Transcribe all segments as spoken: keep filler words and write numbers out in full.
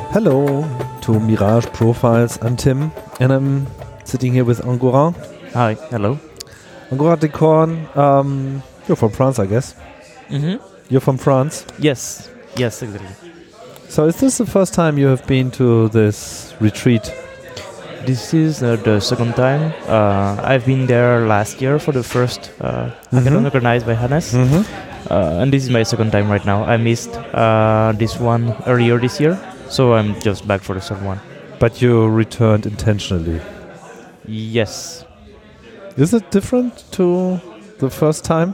Hello to Mirage Profiles. I'm Tim and I'm sitting here with Angora. Hi, hello. Angora Decorn, um, you're from France, I guess. Mm-hmm. You're from France? Yes, yes, exactly. So is this the first time you have been to this retreat? This is uh, the second time. Uh, I've been there last year for the first uh, Mm-hmm. hackathon organized by Hannes. Mm-hmm. Uh, and this is my second time right now. I missed uh, this one earlier this year, so I'm just back for the third one. But you returned intentionally. Yes. Is it different to the first time?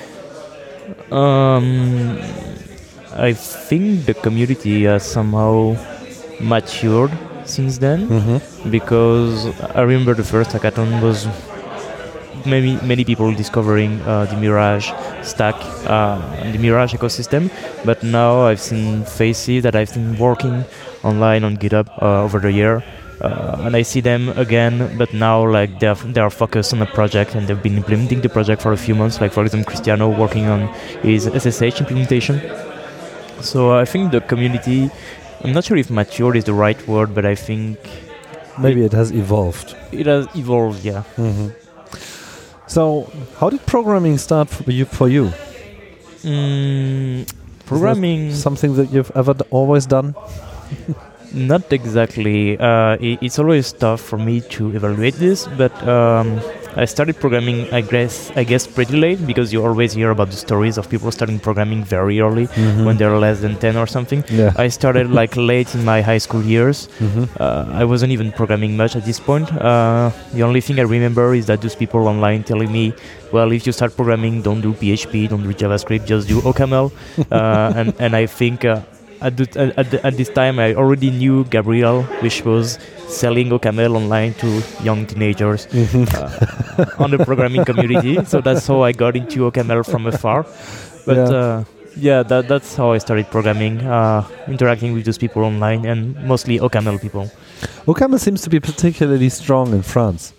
Um, I think the community has somehow matured since then, Mm-hmm. because I remember the first hackathon was many many people discovering uh, the Mirage stack, uh, the Mirage ecosystem. But now I've seen faces that I've been working online on GitHub uh, over the year, uh, and I see them again. But now, like, they're they are focused on a project and they've been implementing the project for a few months. Like, for example, Cristiano working on his S S H implementation. So I think the community, I'm not sure if mature is the right word, but I think Maybe it has evolved. it has evolved. Yeah. Mm-hmm. So, how did programming start for you? For you? Mm, programming. Is that something that you've ever d- always done? Not exactly. Uh, it, it's always tough for me to evaluate this, but um, I started programming, I guess, I guess pretty late, because you always hear about the stories of people starting programming very early, Mm-hmm. when they're less than ten or something. Yeah. I started like late in my high school years. Mm-hmm. Uh, I wasn't even programming much at this point. Uh, the only thing I remember is that those people online telling me, well, if you start programming, don't do P H P, don't do JavaScript, just do OCaml. uh, and, and I think uh, at, the, at, the, at this time I already knew Gabriel, which was selling OCaml online to young teenagers uh, on the programming community. So that's how I got into OCaml from afar. But Yeah. uh, yeah, that, that's how I started programming, uh, interacting with those people online, and mostly OCaml people. OCaml seems to be particularly strong in France.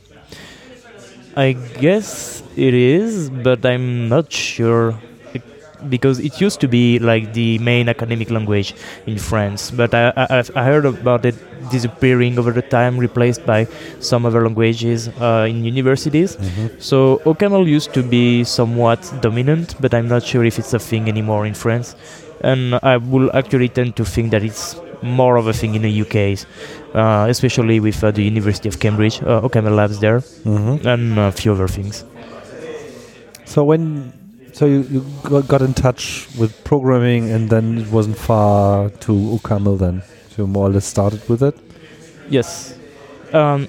I guess it is, but I'm not sure, bec- because it used to be like the main academic language in France. But I, I, I've- I heard about it disappearing over the time, replaced by some other languages uh, in universities. So OCaml used to be somewhat dominant, but I'm not sure if it's a thing anymore in France. And I will actually tend to think that it's more of a thing in the U K, uh, especially with uh, the University of Cambridge, uh, OCaml labs there, Mm-hmm. and a few other things. So when, so you, you got, got in touch with programming, and then it wasn't far to OCaml. Then so you more or less started with it. Yes. Um,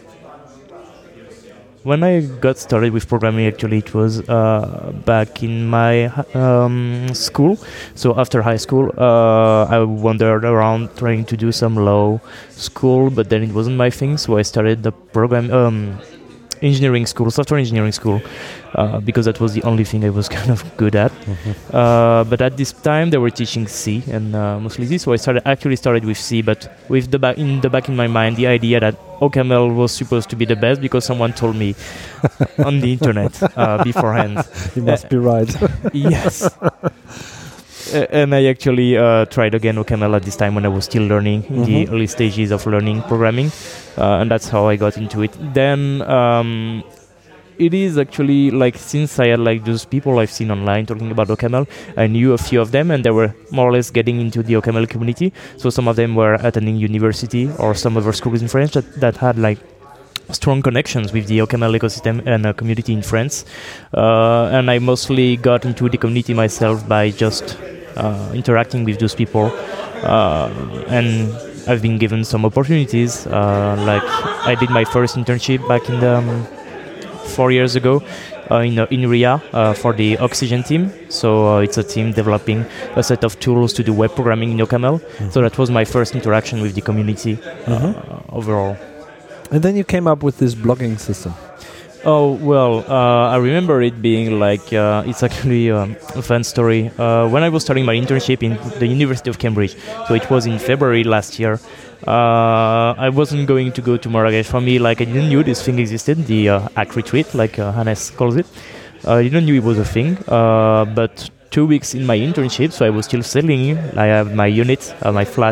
when I got started with programming, actually, it was uh, back in my um, school. So after high school, uh, I wandered around trying to do some law school, but then it wasn't my thing. So I started the program um, engineering school, software engineering school, uh, because that was the only thing I was kind of good at. Mm-hmm. Uh, but at this time, they were teaching C and uh, mostly C. So I started actually started with C, but with the back in the back in my mind, the idea that OCaml was supposed to be the best because someone told me on the internet uh, beforehand. You must be right. Yes. Uh, and I actually uh, tried again OCaml at this time when I was still learning, in the Mhm. early stages of learning programming, uh, and that's how I got into it. Then um, it is actually like, since I had like those people I've seen online talking about OCaml, I knew a few of them, and they were more or less getting into the OCaml community. So some of them were attending university or some other schools in France that, that had like strong connections with the OCaml ecosystem and uh, community in France. Uh, and I mostly got into the community myself by just uh, interacting with those people. Uh, and I've been given some opportunities. Uh, like I did my first internship back in the, um, four years ago uh, in uh, in R I A uh, for the Oxygen team. So uh, it's a team developing a set of tools to do web programming in OCaml. Mm-hmm. So that was my first interaction with the community uh, Mhm. overall. And then you came up with this blogging system. Oh, well, uh, I remember it being like, uh, it's actually um, a fun story. Uh, when I was starting my internship in the University of Cambridge, so it was in February last year, uh, I wasn't going to go to Marrakech. For me, like, I didn't know this thing existed, the uh, hack retreat, like uh, Hannes calls it. Uh, I didn't know it was a thing, uh, but two weeks in my internship, so I was still selling. I have my unit, uh, my flat,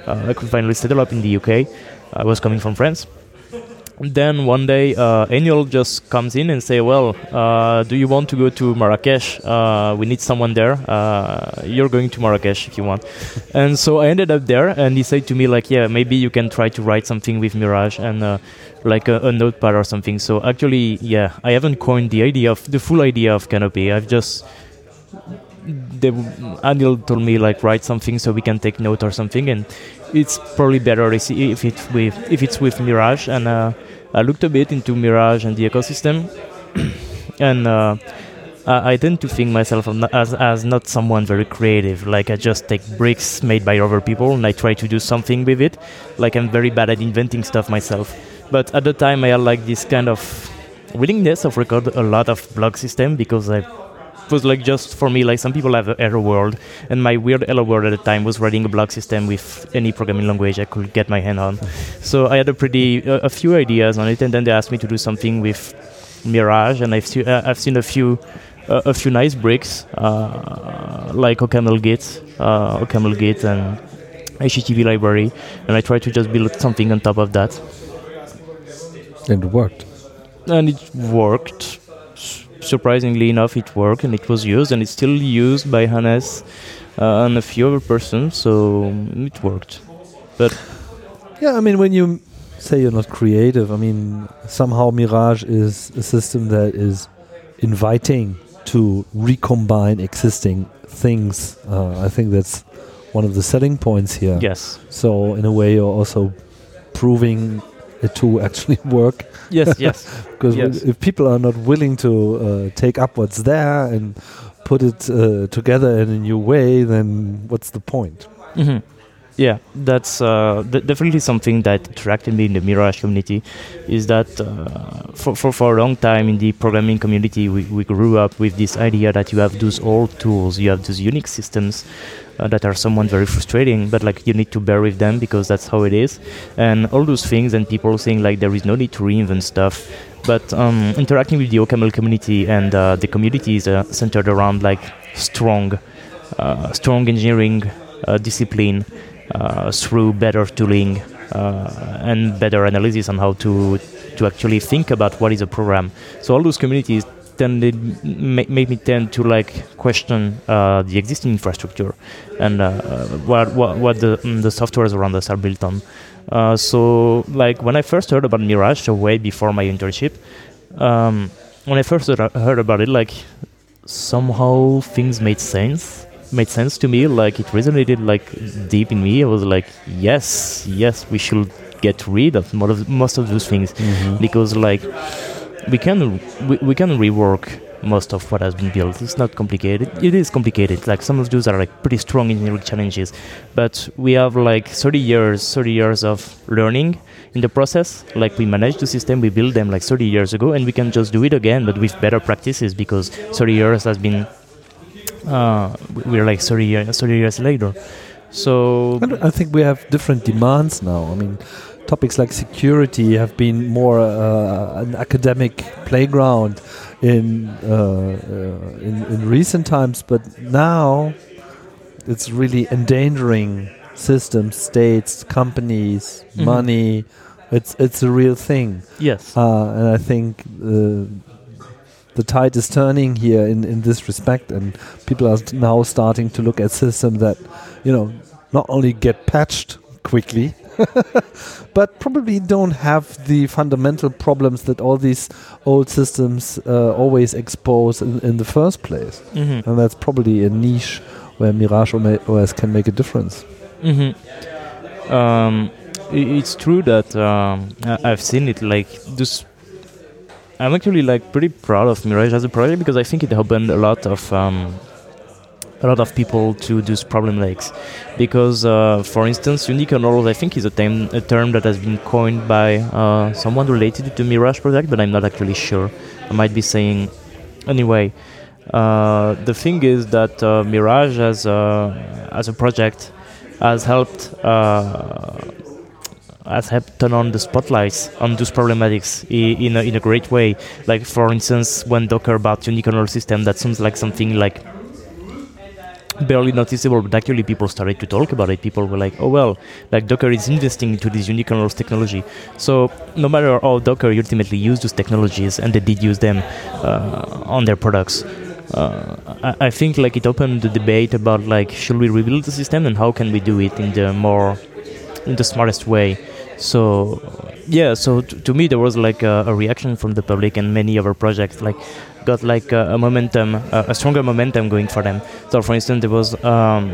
uh, I could finally settle up in the U K. I was coming from France. Then one day, uh, Eniol just comes in and say, well, uh, do you want to go to Marrakesh? Uh, we need someone there. Uh, you're going to Marrakesh if you want. And so I ended up there, and he said to me, like, yeah, maybe you can try to write something with Mirage and uh, like a, a notepad or something. So actually, yeah, I haven't coined the idea of the full idea of Canopy. I've just... They, Anil told me, like, write something so we can take note or something, and it's probably better if it's with if it's with Mirage. And uh, I looked a bit into Mirage and the ecosystem, and uh, I, I tend to think myself as as not someone very creative. Like, I just take bricks made by other people and I try to do something with it. Like, I'm very bad at inventing stuff myself. But at the time, I had like this kind of willingness of record a lot of blog system, because I was like, just for me, like, some people have Hello World, and my weird Hello World at the time was writing a blog system with any programming language I could get my hand on. So I had a pretty uh, a few ideas on it, and then they asked me to do something with Mirage, and I've se- uh, I've seen a few uh, a few nice bricks uh, like OCaml-Git, uh, OCaml-Git and H T T P library, and I tried to just build something on top of that. And it worked. And it worked. Surprisingly enough, it worked, and it was used, and it's still used by Hannes uh, and a few other persons, so it worked. But yeah, I mean, when you say you're not creative, I mean, somehow Mirage is a system that is inviting to recombine existing things. Uh, I think that's one of the selling points here. Yes. So in a way, you're also proving it to actually work. Yes, yes. Because yes. if people are not willing to uh, take up what's there and put it uh, together in a new way, then what's the point? Mm-hmm. Yeah, that's uh, d- definitely something that attracted me in the Mirage community, is that uh, for, for, for a long time in the programming community, we, we grew up with this idea that you have those old tools, you have those Unix systems uh, that are somewhat very frustrating, but like you need to bear with them because that's how it is. And all those things, and people saying like there is no need to reinvent stuff. But um, interacting with the OCaml community, and uh, the community is uh, centered around like strong, uh, strong engineering uh, discipline, Uh, through better tooling uh, and better analysis on how to to actually think about what is a program. So all those communities tended ma- made me tend to like question uh, the existing infrastructure and uh, what what, what the mm, the softwares around us are built on. Uh, so like when I first heard about Mirage, so way before my internship, um, when I first heard about it, like somehow things made sense. made sense to me, like it resonated like deep in me. I was like, yes, yes, we should get rid of most of, most of those things, mm-hmm. because like we can we, we can rework most of what has been built. It's not complicated. It is complicated. Like some of those are like pretty strong engineering challenges, but we have like thirty years, thirty years of learning in the process. Like we managed the system, we built them like thirty years ago, and we can just do it again, but with better practices, because thirty years has been. Uh, we're like thirty years, thirty years later. So I think we have different demands now. I mean, topics like security have been more uh, an academic playground in, uh, uh, in in recent times, but now it's really endangering systems, states, companies, mm-hmm. money. It's it's a real thing. Yes, uh, and I think. Uh, The tide is turning here in, in this respect, and people are st- now starting to look at systems that, you know, not only get patched quickly, but probably don't have the fundamental problems that all these old systems uh, always expose in, in the first place. Mm-hmm. And that's probably a niche where Mirage O S can make a difference. Mm-hmm. Um, it's true that um, I've seen it like this. I'm actually like pretty proud of Mirage as a project, because I think it opened a lot of um, a lot of people to those problem lakes. Because, uh, for instance, unikernels I think is a term a term that has been coined by uh, someone related to the Mirage project, but I'm not actually sure. I might be saying anyway. Uh, the thing is that uh, Mirage as a, as a project has helped. Uh, has helped turn on the spotlights on those problematics I- in a, in a great way. Like, for instance, when Docker bought unikernel system, that sounds like something like barely noticeable, but actually people started to talk about it. People were like, oh well, like Docker is investing into this unikernels technology. So no matter how Docker ultimately used those technologies, and they did use them uh, on their products, uh, I, I think like it opened the debate about like, should we rebuild the system and how can we do it in the more, in the smartest way. So yeah, so t- to me there was like a, a reaction from the public, and many other projects like got like a, a momentum, a, a stronger momentum going for them. So for instance, there was um,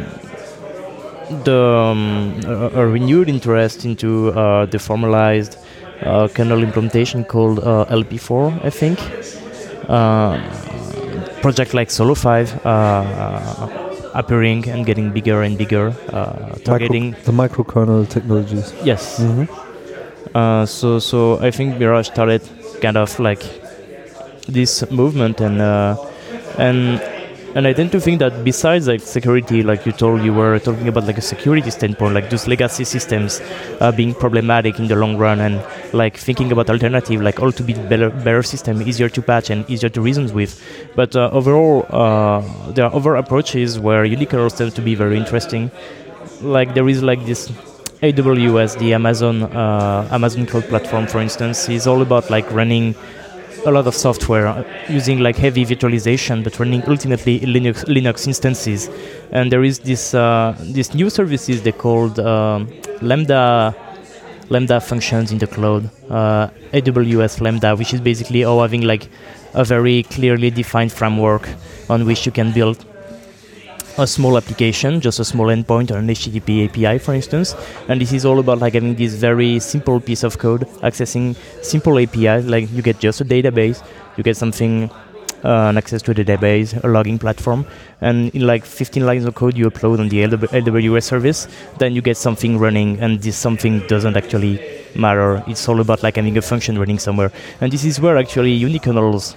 the um, a, a renewed interest into uh, the formalized uh, kernel implementation called uh, L P four, I think. Uh, project like Solo five uh, appearing and getting bigger and bigger, uh, targeting Micro, the microkernel technologies. Yes. Mm-hmm. Uh, so so I think Mirage started kind of like this movement, and uh, and and I tend to think that besides like security, like you told, you were talking about like a security standpoint, like those legacy systems uh, being problematic in the long run, and like thinking about alternative, like all to be better better system, easier to patch and easier to reason with. But uh, overall, uh, there are other approaches where unikernels tend to be very interesting. Like there is like this A W S, the Amazon uh, Amazon Cloud Platform, for instance, is all about like running a lot of software using like heavy virtualization, but running ultimately Linux Linux instances. And there is this uh, this new services they called um, Lambda Lambda functions in the cloud, uh, A W S Lambda, which is basically all having like a very clearly defined framework on which you can build a small application, just a small endpoint or an H T T P A P I, for instance. And this is all about like having this very simple piece of code, accessing simple A P Is. Like you get just a database, you get something, uh, an access to a database, a logging platform, and in like fifteen lines of code you upload on the A W S service, then you get something running, and this something doesn't actually matter. It's all about like having a function running somewhere. And this is where actually unikernels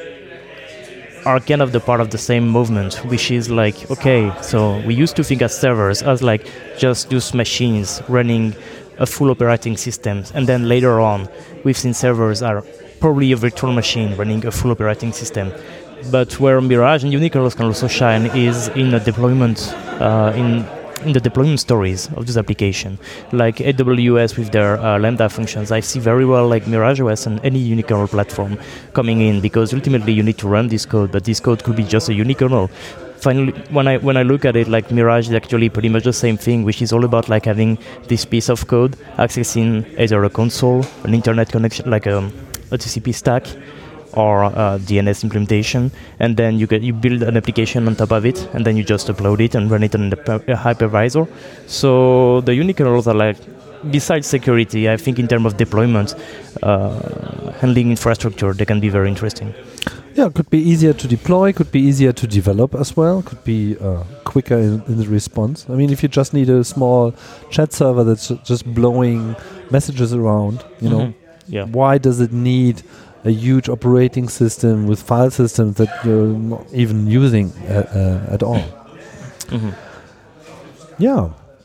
are kind of the part of the same movement, which is like, okay, so we used to think as servers as like just those machines running a full operating system, and then later on we've seen servers are probably a virtual machine running a full operating system. But where Mirage and unikernels can also shine is in a deployment, uh, in in the deployment stories of this application. Like A W S with their uh, Lambda functions, I see very well like Mirage O S and any unikernel platform coming in, because ultimately you need to run this code, but this code could be just a unikernel. Finally, when I when I look at it, like Mirage is actually pretty much the same thing, which is all about like having this piece of code accessing either a console, an internet connection, like a, a T C P stack, or uh, D N S implementation, and then you get you build an application on top of it, and then you just upload it and run it on the per- hypervisor. So the unikernels are like, besides security, I think in terms of deployment, uh, handling infrastructure, they can be very interesting. Yeah, could be easier to deploy, could be easier to develop as well, could be uh, quicker in, in the response. I mean, if you just need a small chat server that's just blowing messages around, you Mm-hmm. know, Yeah. why does it need a huge operating system with file systems that you're not even using uh, uh, at all? Mm-hmm. Yeah.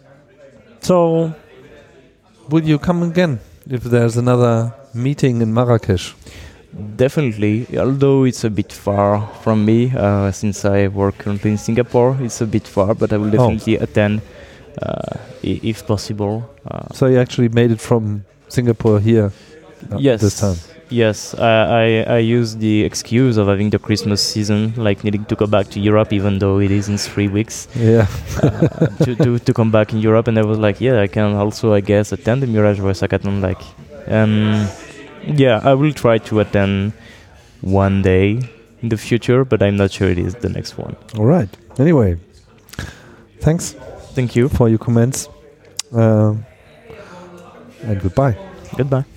So, will you come again if there's another meeting in Marrakesh? Definitely, although it's a bit far from me, uh, since I work currently in Singapore, it's a bit far, but I will definitely oh. attend uh, I- if possible. Uh, so you actually made it from Singapore here uh, yes, this time? Yes, I, I I use the excuse of having the Christmas season, like needing to go back to Europe, even though it is in three weeks. Yeah. uh, to, to to come back in Europe, and I was like, yeah, I can also, I guess, attend the Mirage Voice Hackathon. Like, um, yeah, I will try to attend one day in the future, but I'm not sure it is the next one. All right. Anyway, thanks. Thank you for your comments, uh, and goodbye. Goodbye.